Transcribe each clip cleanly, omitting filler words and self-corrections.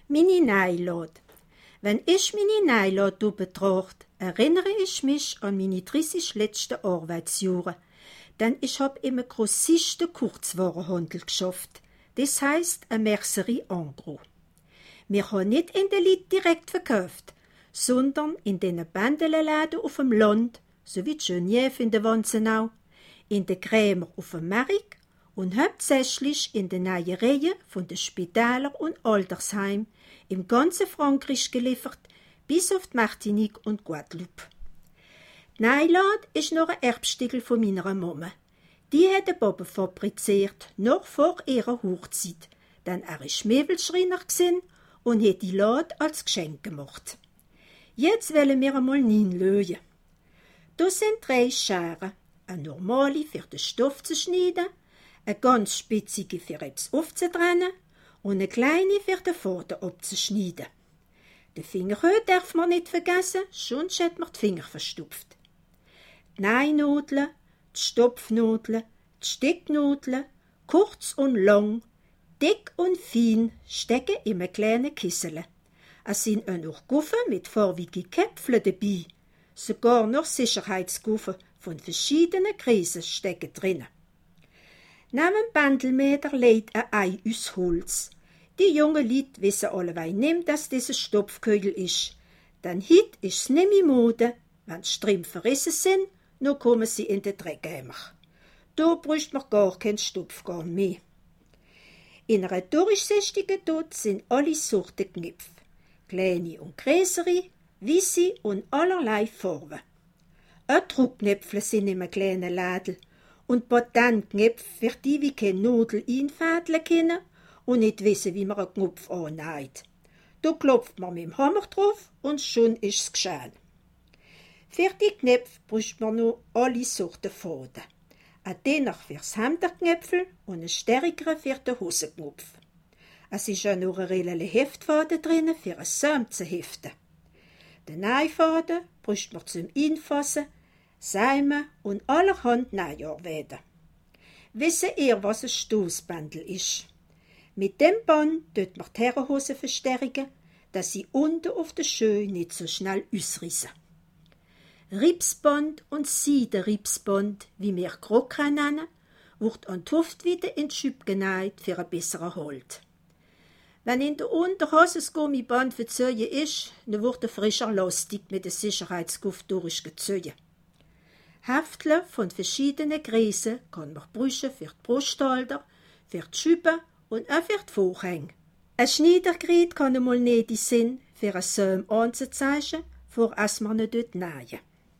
Meine Neilade. Wenn ich meine Neilade betrachte, erinnere ich mich an meine 30 letzten Arbeitsjahre. Denn ich habe im grossisten Kurzwarenhandel geschafft. Das heisst, eine Mercerie en gros. Wir haben nicht in den Leuten direkt verkauft, sondern in den Bändelenläden auf dem Land, so wie Geneviève in der Wanzenau, in den Krämer auf dem Markt und hauptsächlich in den Nähereien von den Spitälern und Altersheimen im ganzen Frankreich geliefert, bis auf die Martinique und Guadeloupe. Die Neilade ist noch ein Erbstückel von meiner Mama. Die hat der Papa fabriziert, noch vor ihrer Hochzeit, denn er war Möbelschreiner und hat die Lade als Geschenk gemacht. Jetzt wollen wir einmal 9 lösen. Das sind 3 Scheren, eine normale für den Stoff zu schneiden, eine ganz spitzige für etwas aufzutrennen und eine kleine für den Faden abzuschneiden. Den Fingerhöhe darf man nicht vergessen, sonst hat man die Finger verstopft. Die Nähnadeln, die Stopfnadeln, die Stecknadeln, kurz und lang, dick und fein, stecken in einem kleinen Kissel. Es sind auch noch Guffen mit farbigen Köpfen dabei. Sogar noch Sicherheitsguffen von verschiedenen Größen stecken drinnen. Neben dem Bandelmeter legt ein Ei aus Holz. Die jungen Leute wissen alleweil nicht, dass das ein Stopfkügel ist. Denn heute ist es nicht mehr Mode. Wenn die Strümpfe verrissen sind, dann kommen sie in den Dreckeimer. Da braucht man gar keinen Stopfgarn mehr. In einer durchsichtigen Dot sind alle Sorten Knöpfe. Kleine und größere, weisse und allerlei Farben. Auch Druckknöpfe sind in einem kleinen Ladel und Patentknöpfe für die, die keine Nadel einfädeln können und nicht wissen, wie man einen Knopf annäht. Da klopft man mit dem Hammer drauf und schon ist es geschehen. Für die Knöpfe braucht man noch alle Sorten Faden. Ein dünner fürs Hemderknöpfel und einen stärkeren für den Hosenknopf. Es ist auch noch ein Rillele Heftfaden drin für ein Saum zu heften. Den Nähfaden braucht man zum Einfassen, Seimen und allerhand Näharbeiten. Wissen ihr, was ein Stoßbändel ist? Mit dem Band tut man die Herrenhose verstärken, dass sie unten auf der Schuhe nicht so schnell ausrissen. Ripsband und Seidenripsband, wie wir Krokra nennen, wird an die Hüftweite in die Schüppe genäht für einen besseren Halt. Wenn in der Unterhose das Gummiband verzogen ist, dann wird ein frischer Lastik mit dem Sicherheitsguff durchgezogen. Heftle von verschiedenen Größen kann man brauchen für die Brusthalter, für die Schüppe und auch für die Vorhänge. Ein Schneidergerät kann einmal nötig sein, für ein Saum anzuzeichnen, vorerst man nicht nähen.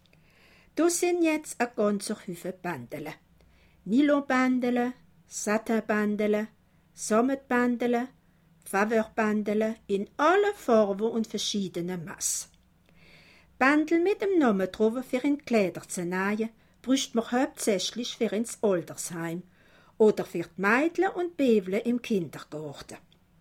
Das sind jetzt ein ganzer Haufen Bändele. Nylonbändele, Satinbändele, Sammetbändele, Favorbändele in allen Farben und verschiedenen Massen. Bändel mit dem Namen drauf für in Kleider zu nähen, braucht man hauptsächlich für ins Altersheim oder für die Mädchen und Bäble im Kindergarten.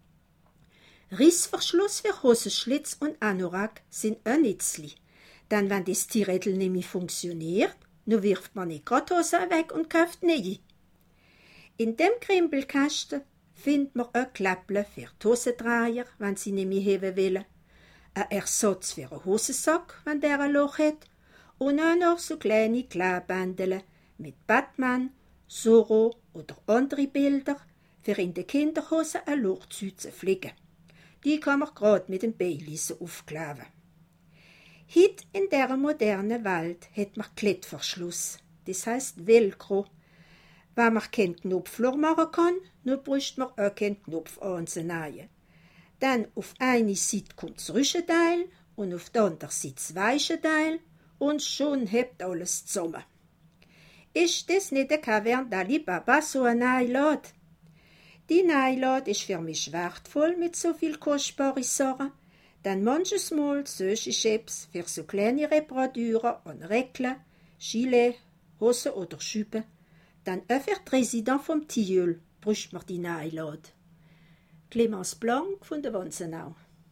Rissverschluss für Hosenschlitz und Anorak sind ein Nützli, denn wenn das Tierrädel nicht mehr funktioniert, dann wirft man nicht gerade Hosen weg und kauft neue. In dem Krimbelkasten findet man ein Kläpple für die Hosendreier, wenn sie nicht mehr heben wollen, ein Ersatz für einen Hosensack, wenn der ein Loch hat, und auch noch so kleine Klebändele mit Batman, Zorro oder andere Bilder, für in den Kinderhosen ein Loch zu fliegen. Die kann man gerade mit dem Beileisen aufkleben. Heute in dieser modernen Welt hat man Klettverschluss, das heisst Velcro. Wenn man keinen Knopfloch machen kann, dann braucht man auch keinen Knopf anzunähen. Dann auf eine Seite kommt das Rüschenteil und auf der anderen Seite das Weichenteil und schon hebt alles zusammen. Ist das nicht der Caverne d'Ali Baba so eine Neilade? Die Neilade ist für mich wertvoll mit so viel kostbaren Sachen, denn manches Mal solche Chips für so kleine Reparaturen an Recklen, Gilet, Hosen oder Schüppen, dann auch für die Resident vom Tilleul braucht man die Neilade. Clemence Blanc von der Wanzenau.